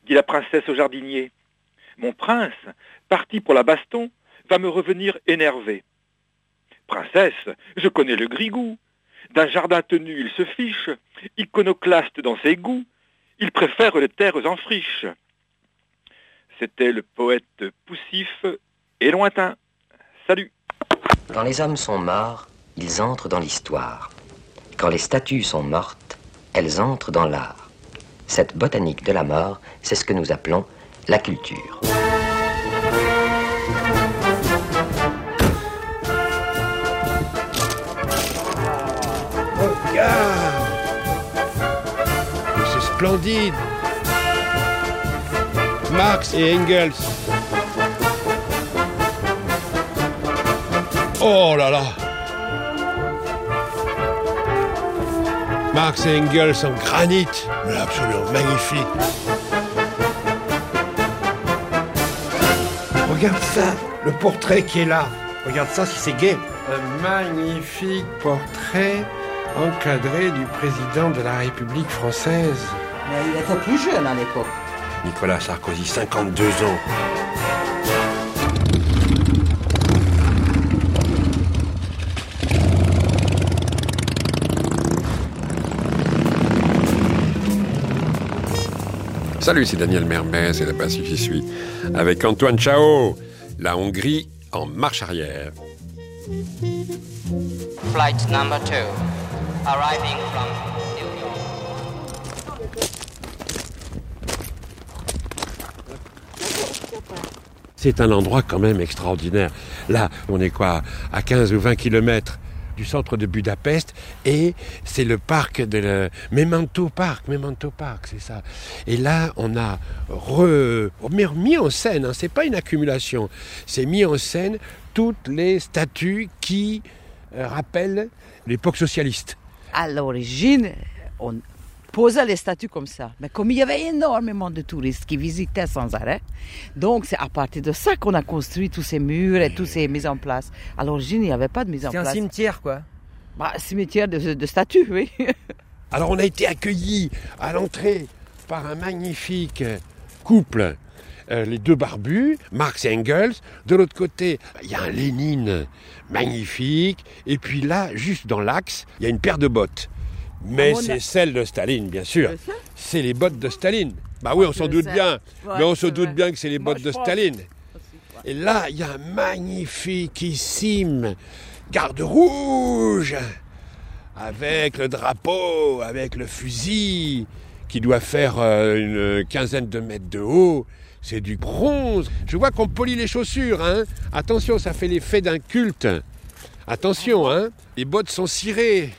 dit la princesse au jardinier. Mon prince, parti pour la baston, va me revenir énervé. Princesse, je connais le grigou. D'un jardin tenu, il se fiche, iconoclaste dans ses goûts, il préfère les terres en friche. C'était le poète poussif et lointain. Salut. Quand les hommes sont morts, ils entrent dans l'histoire. Quand les statues sont mortes, elles entrent dans l'art. Cette botanique de la mort, c'est ce que nous appelons la culture. Regarde! Mais c'est splendide! Marx et Engels. Oh là là! Marx et Engels en granit, mais absolument magnifique. Regarde ça, le portrait qui est là. Regarde ça, si c'est gai. Un magnifique portrait encadré du président de la République française. Mais il était plus jeune à l'époque. Nicolas Sarkozy, 52 ans. Salut, c'est Daniel Mermez et la Pacifique qui suit. Avec Antoine Chao, la Hongrie en marche arrière. Flight number 2, arriving from New York. C'est un endroit quand même extraordinaire. Là, on est quoi, à 15 ou 20 kilomètres du centre de Budapest, et c'est le parc de Memento Park, c'est ça. Et là, on a remis en scène, hein, c'est pas une accumulation, c'est mis en scène toutes les statues qui rappellent l'époque socialiste. À l'origine, on posait les statues comme ça. Mais comme il y avait énormément de touristes qui visitaient sans arrêt, donc c'est à partir de ça qu'on a construit tous ces murs et toutes ces mises en place. À l'origine, il n'y avait pas de mise en place. C'est un cimetière, quoi. Un cimetière de statues, oui. Alors on a été accueillis à l'entrée par un magnifique couple, les deux barbus, Marx et Engels. De l'autre côté, il y a un Lénine magnifique. Et puis là, juste dans l'axe, il y a une paire de bottes. Mais c'est celle de Staline, bien sûr. C'est les bottes de Staline. Bah oui, on s'en doute bien. Ouais, mais on se doute vrai. bien que c'est les bottes de Staline. Et là, il y a un magnifiquissime garde rouge avec le drapeau, avec le fusil qui doit faire une quinzaine de mètres de haut. C'est du bronze. Je vois qu'on polit les chaussures, hein. Attention, ça fait l'effet d'un culte. Attention, hein. Les bottes sont cirées.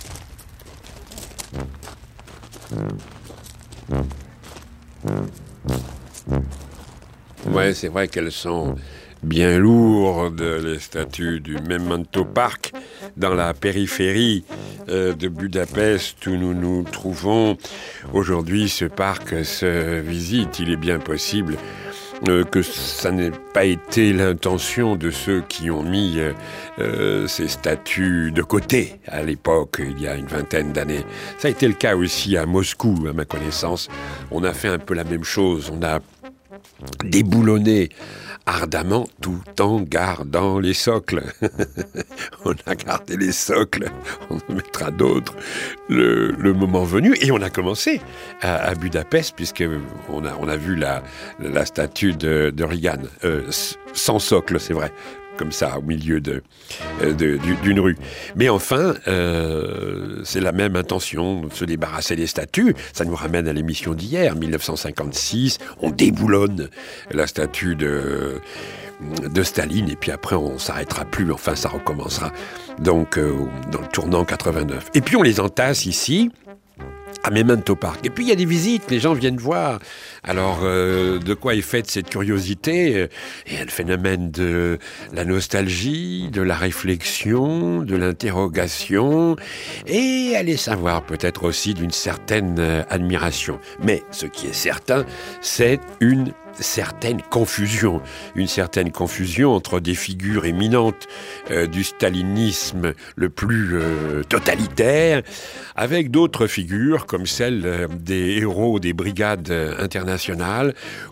Ouais, c'est vrai qu'elles sont bien lourdes, les statues du Memento Park, dans la périphérie de Budapest où nous nous trouvons. Aujourd'hui, ce parc se visite. Il est bien possible que ça n'ait pas été l'intention de ceux qui ont mis ces statues de côté à l'époque, il y a une vingtaine d'années. Ça a été le cas aussi à Moscou, à ma connaissance. On a fait un peu la même chose. On a déboulonné ardemment tout en gardant les socles. On a gardé les socles, on en mettra d'autres le moment venu. Et on a commencé à Budapest, puisqu'on a vu la statue de Reagan, sans socle, c'est vrai, comme ça, au milieu d'une rue. Mais enfin, c'est la même intention, de se débarrasser des statues. Ça nous ramène à l'émission d'hier, 1956. On déboulonne la statue de Staline, et puis après, on s'arrêtera plus. Enfin, ça recommencera. Donc, dans le tournant 89. Et puis, on les entasse ici, à Memento Park. Et puis il y a des visites, les gens viennent voir. Alors, de quoi est faite cette curiosité ? Il y a le phénomène de la nostalgie, de la réflexion, de l'interrogation, et allez savoir peut-être aussi d'une certaine admiration. Mais ce qui est certain, c'est une certaine confusion entre des figures éminentes du stalinisme le plus totalitaire, avec d'autres figures comme celles des héros des brigades internationales